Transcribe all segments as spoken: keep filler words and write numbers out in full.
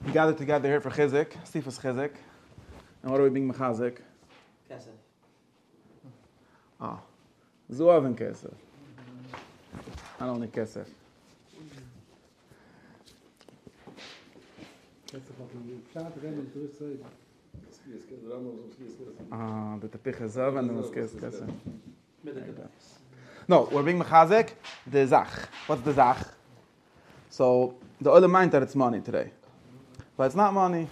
We gathered together here for Chizik, Sifas Chizik. And what are we being mechazik? Kesef. Ah, Zuav and Kesef. Not only Kesef. Ah, the Tapich is Zuav and the Maskes Kesef. No, we're being mechazik the Zach. What's the Zach? So, the Olam meant that it's money today. But it's not money.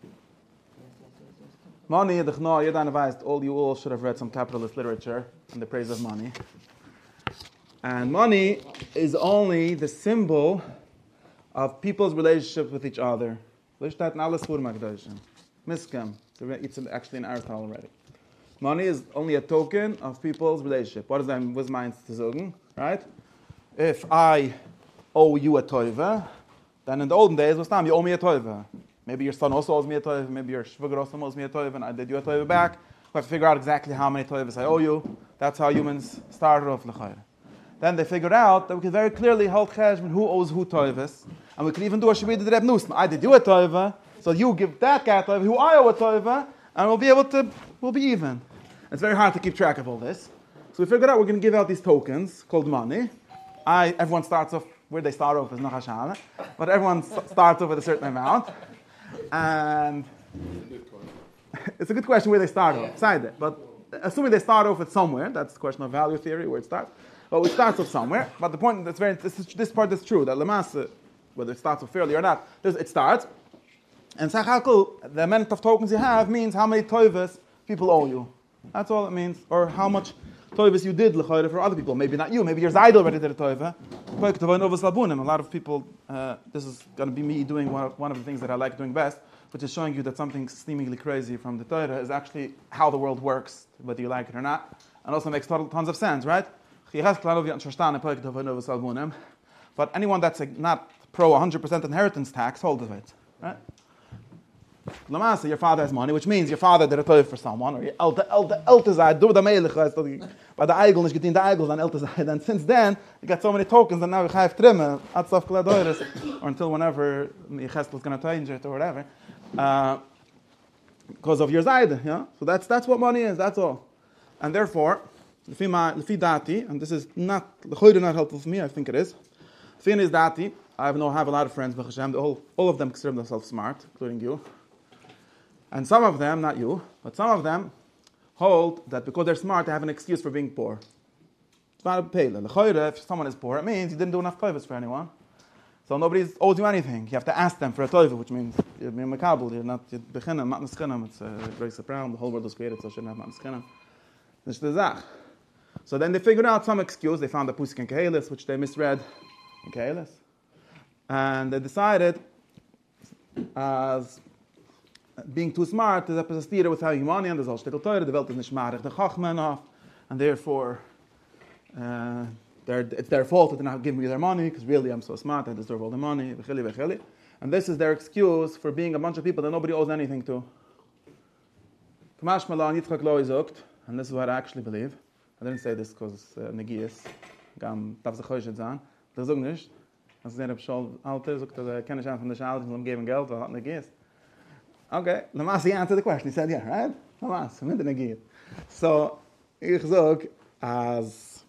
Money, the Chnoa, Yedan advised, all you all should have read some capitalist literature in the praise of money. And money is only the symbol of people's relationship with each other. Lishtat na alles vor magdashen. Miskam. It's actually in Aristotle already. Money is only a token of people's relationship. What does that mean? What's mine to sagen? Right? If I owe you a toiva, then in the olden days, what's time? You owe me a toiva. Maybe your son also owes me a toiva. Maybe your shvager also owes me a toiva, and I did you a toiva back. We have to figure out exactly how many toivas I owe you. That's how humans started off l'chayr. Then they figured out that we could very clearly hold cheshbon who owes who toivas, and we could even do a shabbat de Reb Nusman. I did you a toiva, so you give that guy a toiva who I owe a toiva, and we'll be able to, we'll be even. It's very hard to keep track of all this. So we figured out we're going to give out these tokens called money. I, everyone starts off, where they start off is noch hashana, but everyone starts off with a certain amount. And it's a good question where they start off, beside it. But assuming they start off at somewhere, that's the question of value theory, where it starts. But it starts off somewhere. But the point that's very, this, is, this part is true, that Lamasa, whether it starts off fairly or not, it starts. And Sachakul, the amount of tokens you have means how many toivas people owe you. That's all it means. Or how much toivas you did l'chayre for other people. Maybe not you, maybe your Zaydel already did a toiva. A lot of people, uh, this is going to be me doing one of, one of the things that I like doing best, which is showing you that something seemingly crazy from the Torah is actually how the world works, whether you like it or not, and also makes total, tons of sense, right? But anyone that's not pro one hundred percent inheritance tax, hold of it, right? Lamasa, your father has money, which means your father did a toiv for someone, or your elter, elter, elter side, do the melech, by the eigel, is getting the eigel, and elter side, and since then, you got so many tokens, and now you have trimme, atzof kladoiris, or until whenever Yecheskel is going to change it, or whatever, uh, because of your side, yeah? So that's that's what money is, that's all. And therefore, lefi ma, lefi dati, and this is not, l'choyre not helpful for me, I think it is, lefi is dati, I have, no, have a lot of friends, all, all of them consider themselves smart, including you. And some of them, not you, but some of them hold that because they're smart, they have an excuse for being poor. It's not a pele. If someone is poor, it means you didn't do enough toivas for anyone. So nobody owes you anything. You have to ask them for a toiva, which means you're makabel, you're not bechinam, not neschinam. It's a grace of brown. The whole world was created, so it shouldn't have not neschinam. This is the zach. So then they figured out some excuse. They found the pusik in Kehelis, which they misread in Kehelis. And they decided, as being too smart is a pesastira with having money, and there's all shtickle Torah, the Welt is nicht marig the chachma enough, and therefore uh, it's their fault that they're not giving me their money, because really I'm so smart, I deserve all the money, v'chili v'chili. And this is their excuse for being a bunch of people that nobody owes anything to. Kamash Malan Yitzchak Lo izokt, and this is what I actually believe. I didn't say this because uh, Negias, gam darf sich heute sein, das ist auch nicht. Als ich habe schon Alter, sagt er, kenne ich einen von der Schale, die ihm geben Geld, weil hat Negias. Okay, Lamasi answered the question. He said, yeah, right? Lamas, I'm in the Negir. So, ich sag, as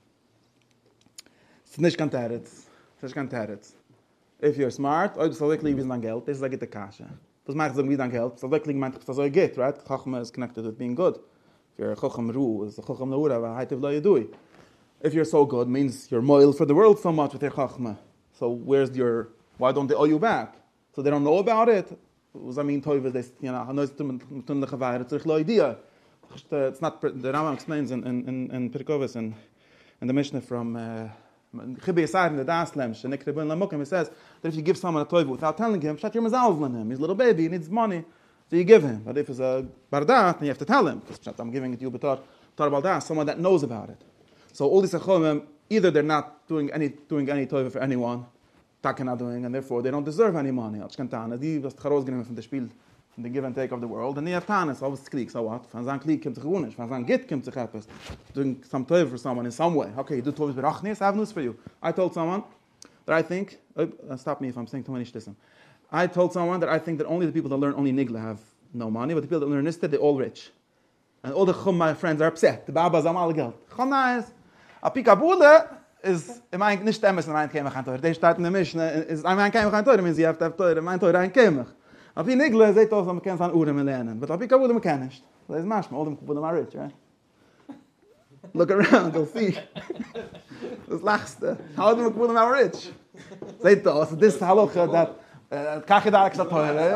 it's nicht kein Teretz. It's nicht kein Teretz. If you're smart, oh, du sollst wirklich wie dein Geld, das ist like the kasha. Das meint so wie dein Geld, so wirklich meint das so geht, right? Chachma is connected with being good. If you're a chacham ru, is a chacham laura, va haytev lo yadui. If you're so good, means you're moil for the world so much with your chachma. So where's your, why don't they owe you back? So they don't know about it. Was I mean, toiv is you know, hanoi tun tun lechavar. It's no idea. It's not the Rambam explains in in in Pirkovis and and the Mishnah from Chibi Yisar in the Das Lemsh and Nikrebun Lamokim. He says that if you give someone a toiv without telling him, shut your mazal on him. He's a little baby. He needs money, so you give him. But if it's a bardat, then you have to tell him because I'm giving it to you, but tar baldas, someone that knows about it. So all these achomim, either they're not doing any doing any toiv for anyone. Taken not doing, and therefore they don't deserve any money. Die was herausgenommen from the Spiel, from the give and take of the world, and they have Tanis, always Klick, so what? Van Zan Klick kommt sich unisch, Van Zan Git kommt sich etwas, doing some toiv for someone in some way. Okay, you do toiv berachnis, I have news for you. I told someone that I think, uh, stop me if I'm saying too many shtissim. I told someone that I think that only the people that learn only Nigla have no money, but the people that learn Nista, they're all rich. And all the Chum, my friends, are upset. The Babas haben alle Geld. Chana is, a Pikabule is, I mean, nicht Emes, I mean, Kemach an Teure. They start in the Mishnah, is, I mean, Kemach an Teure, means you have to have Teure, I mean, Teure ein Kemach. A Pi Nigla, seht aus, man kann es an Urem lernen. But a Pikabule, man kann nicht. Das ist Maschma, all them Kabulim are rich, right? Look around, you'll see. Das lachste. How do we Kabulim are rich? Seht aus, this halacha that, Kachedak ist Teure.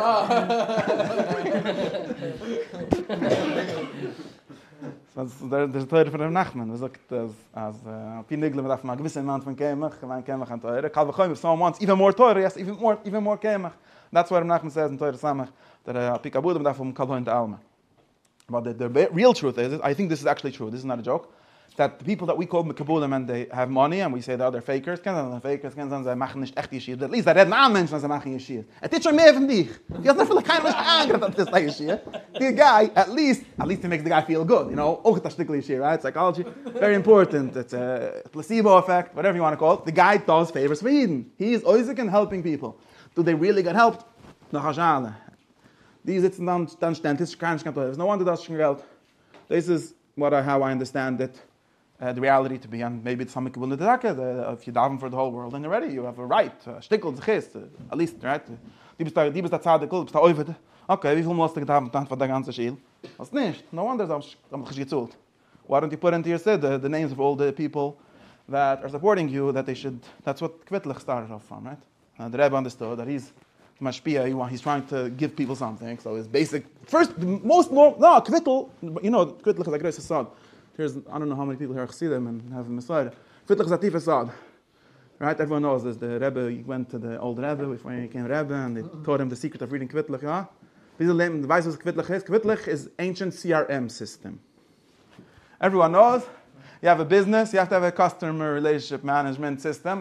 There's a Teure von dem Nachman. Er sagt, als Pi Nigla, man darf mal gewisse Amount von Kemach, mein Kemach an Teure. Kalva Choyim, if someone wants even more Teure, yes, even more, even more Kemach. That's what Nachman says in Teure Samach, that a Pi Kabud, man darf um Kalva in the Alma. But the, the real truth is, I think this is actually true, this is not a joke, that the people that we call Mekabulim and they have money, and we say that they're fakers, kennen sie fakers, kennen sie, sie machen nicht echt Yeshir. At least, they reden an Menschen, sie machen Yeshir. Er tut schon mehr von dich. Die hat nicht keiner Mensch angehört, dass das Yeshir. The guy, at least, at least it makes the guy feel good, you know, auch das Stückchen Yeshir, right? Psychology, very important. It's a placebo effect, whatever you want to call it. The guy does favors for Eden. He is Isaac and helping people. Do they really get helped? Noch Hashale. Die sitzen dann, dann stehen, das ist kein There's no wonder that's schon Geld. This is what I, how I understand it. Uh, the reality to be, and maybe it's something will the if you daven for the whole world, then already you have a right. Stickel, uh, at least, right? Die bist da, die bist da Zadig, bist da Oivede. Okay, wie viel musst du getan von der ganzen Schiel? Was nicht? No wonder I'm gezult. Why don't you put into your sid the, the names of all the people that are supporting you? That they should. That's what Kvitlich started off from, right? And the Rebbe understood that he's mashpia. He, he's trying to give people something. So his basic first, most more no Kvitl. You know, Kvitlich is like Reis Assad. Here's, I don't know how many people here are Chassidim and have a Messiah. Kvitlich Zatif Assad. Right? Everyone knows this. The Rebbe, he went to the old Rebbe before he became Rebbe, and they taught him the secret of reading Kvitlich. Yeah? The weiß was Kvitlich is. Kvitlich is ancient C R M system. Everyone knows. You have a business, you have to have a customer relationship management system.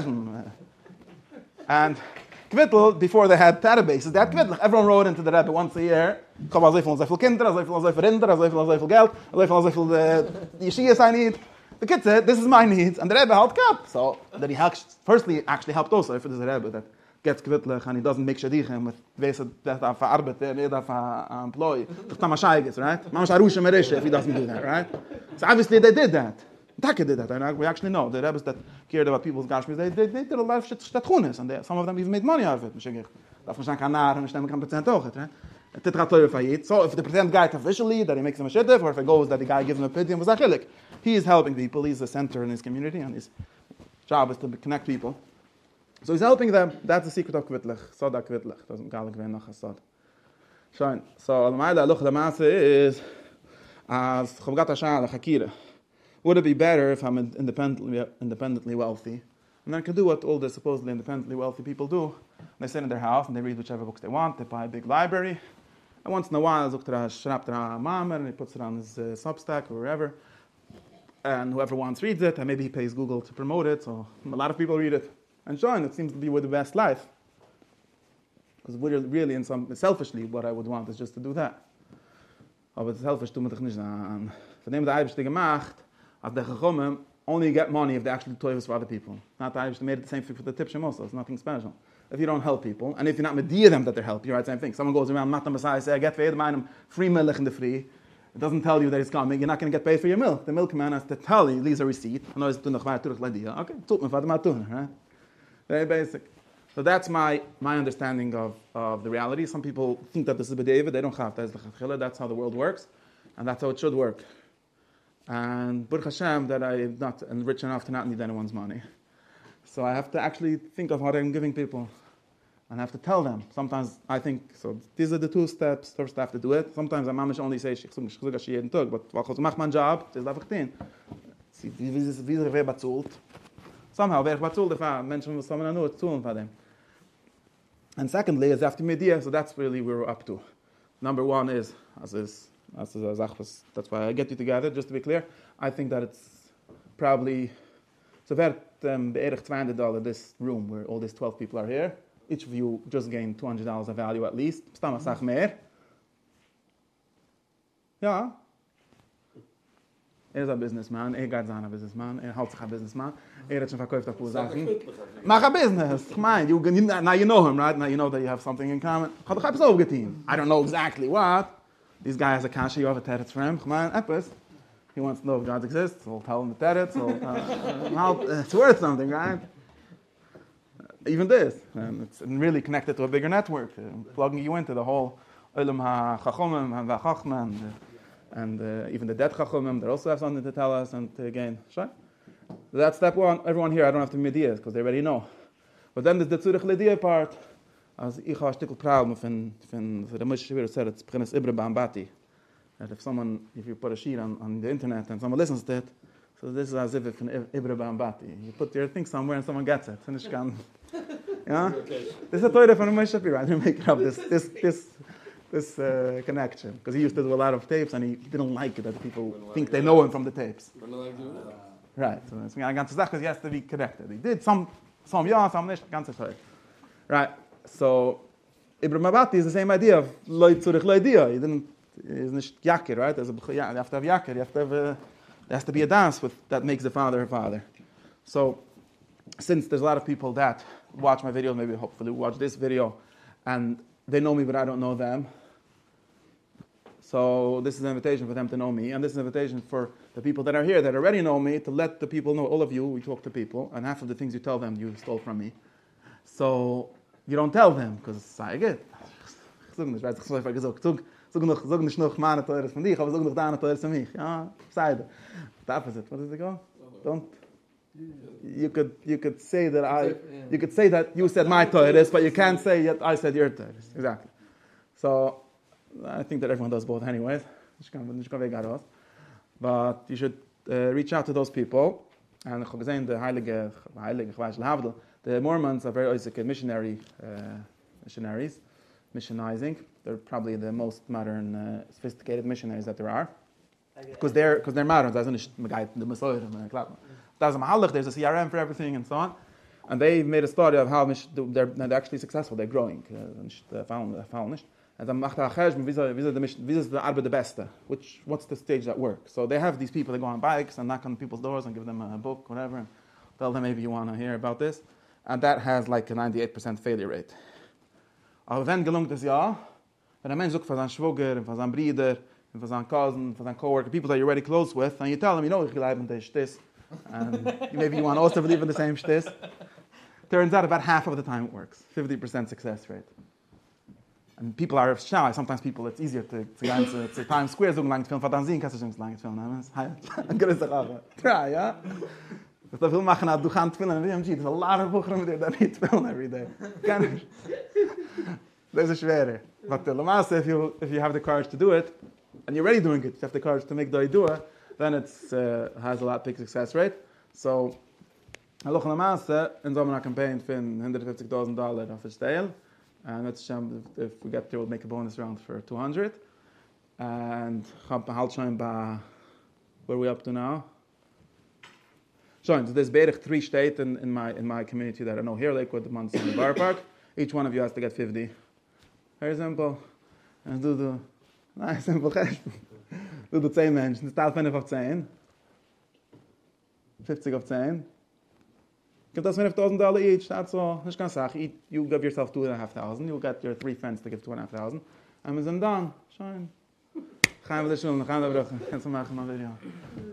And Kvittel, before they had databases, they had Kvittel. Everyone wrote into the Rebbe once a year. Ich habe so viel, so viel Kinder, so viel, so viel Rinder, so viel, so viel Geld, so viel, so viel Yeshiyas I need. The kid said, this is my needs, and the Rebbe helped up. So that he helped, firstly actually helped also if it is a Rebbe that gets Kvittel and he doesn't make shadichem with ways that are for arbeiter, not for employee. That's Mamash right? Mamash Arusha Merisha if he doesn't do that, right? So obviously they did that. Taka did that, and we actually know the Rebbes that cared about people's gashmis. They, they, they did a lot of shit shtatunis, and they, some of them even made money out of it. That's what I'm saying. percent right? So if the percent guy officially that he makes him a shidduch, or if it goes that the guy gives him a pity, and he is helping people. He's a center in his community, and his job is to connect people. So he's helping them. That's the secret of Kvitlich. Soda Kvitlich. Doesn't garlic vein nach Hasad. Shine. So al-Ma'ila luch l'maase is as chavgat hashal l'chakira. Would it be better if I'm independently independently wealthy, and I can do what all the supposedly independently wealthy people do? They sit in their house and they read whichever books they want. They buy a big library, and once in a while, and he puts it on his uh, Substack or wherever, and whoever wants reads it, and maybe he pays Google to promote it. So a lot of people read it, and Sean, it seems to be with the best life. Because really, in some selfishly, what I would want is just to do that. Aber selfish tun wir doch nicht an. Von dem der Eibischte gemacht. As the Chachomim only get money if they actually do toivus for other people. Not that I made the same thing for the Tipshim also. It's nothing special. If you don't help people, and if you're not media them that they're helping, you write the same thing. Someone goes around, Matan Messiah, say, I get paid, mine free milk in the free. It doesn't tell you that it's coming. You're not going to get paid for your milk. The milkman has to tell you, leaves a receipt. Okay, right? Very basic. So that's my, my understanding of, of the reality. Some people think that this is B'David. They don't have that. That's how the world works. And that's how it should work. And Baruch Hashem that I'm not rich enough to not need anyone's money. So I have to actually think of what I'm giving people. And I have to tell them. Sometimes I think, so these are the two steps. First I have to do it. Sometimes I mamish only say, ich sage das jeden Tag, but weil ich mache meinen Job, das darf ich tun. Wie ist wer bezahlt? Somehow, wer bezahlt, if Menschen muss someone know it's tun for them. And secondly, is after media, so that's really where we're up to. Number one is, as is, as is, as that's why I get you together, just to be clear. I think that it's probably, so wert um, beërig two hundred dollars this room, where all these twelve people are here. Each of you just gained two hundred dollars of value at least. Stam sag mehr. Ja. Er ist ein Businessman, er geht sein ein Businessman, er hält sich ein Businessman, er hat schon verkauft auf paar Sachen. Mach a business. Ich meine, you, now you know him, right? Now you know that you have something in common. Ich habe doch etwas aufgetein. I don't know exactly what. This guy has a kasha, you have a teretz for him. Ich meine, etwas. He wants to know if God exists, so tell him the teretz, so uh, uh, it's worth something, right? Even this. And it's really connected to a bigger network, uh, plugging you into the whole Olam HaChachomim and VaChachma and And uh, even the dead Chachomim, they also have something to tell us. And uh, again, sure. That's step one. Everyone here, I don't have to be medias because they already know. But then there's the Zurich Lidia part. As ich habe ein Stück Problem von von the Moshe Shapiro said it's Prince Ibra Bambati. That if someone, if you put a sheet on, on the internet and someone listens to it, so this is as if it's an Ibra Bambati. You put your thing somewhere and someone gets it. Finish can. Yeah. This is a Torah from Moshe Shapiro. I didn't make it up. This this this. This uh, connection, because he used to do a lot of tapes, and he didn't like it that people think they know him from the tapes. Right. So it's a ganze Sache, because he has to be connected. He did some, some yeah, some nicht, ganze Zeit. Right. So Ibra Bambati is the same idea of Leut Zurich Leidia. He didn't. He's nicht Yaker, right? There's a yeah, you have to have Yaker. You have to have. A, there has to be a dance with that makes the father a father. So since there's a lot of people that watch my videos, maybe hopefully watch this video, and they know me, but I don't know them. So this is an invitation for them to know me, and this is an invitation for the people that are here that already know me to let the people know. All of you, we talk to people, and half of the things you tell them you stole from me. So you don't tell them because sei gut. Ich sage nicht, weiß ich so einfach gesagt. Sag noch, sag nicht noch meine Teures von dich, aber sag noch deine Teures von mich. Ja, sei da. The opposite. What does it go? Don't. You could you could say that I you could say that you said my Teures, but you can't say that I said your Teures. Exactly. So I think that everyone does both anyways. But you should uh, reach out to those people. And ich habe gesehen, the Heilige, Heilige, ich weiß, Havdel, the Mormons are very Isaac missionary uh, missionaries, missionizing. They're probably the most modern, uh, sophisticated missionaries that there are. Because they're because they're modern. That's not the Messiah. There's a Mahalach, there's a C R M for everything and so on. And they made a study of how they're, they're actually successful. They're growing. Uh, And then macht er cheshbon, wie is the Arbeit the beste? Which, what's the stage that works? So they have these people that go on bikes and knock on people's doors and give them a book, whatever, and tell them maybe you want to hear about this. And that has like a ninety-eight percent failure rate. Aber wenn gelungt es ja, wenn ein Mensch sucht für seinen Schwager, und für seinen Bruder, und für seinen Cousin, for seinen Coworker, people that you're already close with, and you tell them, you know, ich glaube in the shtis, and maybe you want to also believe in the same shtis. Turns out about half of the time it works. fifty percent success rate. And people are shy. Sometimes people, it's easier to to go into to Times Square so lang zu filmen, Fantasien kannst du so lang zu filmen. Ein größer Sache. Try, ja. Das da will machen, du kannst filmen, wie am G. There's a lot of Bucher mit that need to film every day. Kann ich. Das ist schwerer. But the Lamas, if you if you have the courage to do it, and you're already doing it, you have the courage to make the idea, then it's uh, has a lot big success rate. So, Aloch Lamas, in so einer campaign für one hundred fifty thousand dollars auf Stale. And let's um, if we get there, we'll make a bonus round for two hundred. And where are we up to now? So there's basically three states in, in my in my community that I know here, Lakewood, the Montessori Bar Park. Each one of you has to get fifty. Very simple. And do the nice simple. Do the ten Menschen. The style fifty of ten. fifty of ten. Give us five thousand dollars each, that's all. Ich kann sagen, you give yourself two and a half thousand, you'll get your three friends to give two and a half thousand. And wir sind done. Schön. Gaan we de schoen, gaan we de bruggen. Gaan we maken een video.